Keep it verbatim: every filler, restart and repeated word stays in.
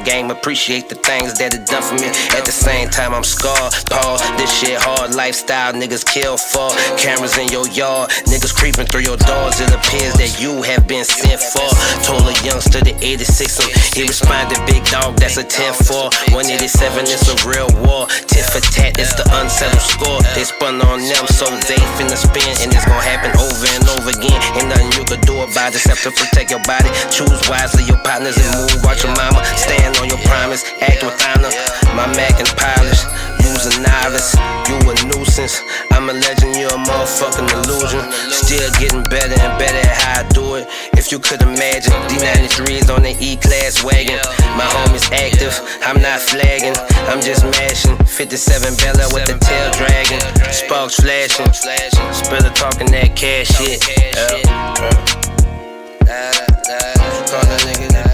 game, appreciate the things that it done for me. At the same time, I'm scarred. Pause, this shit hard lifestyle, niggas kill for. Cameras in your yard, niggas creeping through your doors. It appears that you have been sent for. Told a youngster the eighty-six him. He responded, big dog, that's a ten four. one eighty-seven, it's a real war. Tit for tat, it's the unsettled score. They spun on them, so they finna spin. And it's gonna happen over and over again. Ain't nothing you could do about it except to protect your body. Choose wisely your partners and move. Watch your mama, stand on your promise. Act with honor. My Mac and polish. You's a novice, you a nuisance. I'm a legend, you a motherfucking illusion. Still getting better and better at how I do it. If you could imagine, D ninety-threes on the E-Class wagon. My homie's active, I'm not flagging. I'm just mashing. fifty-seven Bella with the tail dragging. Sparks flashing. Spiller talking that cash shit. Yeah. Call that nigga.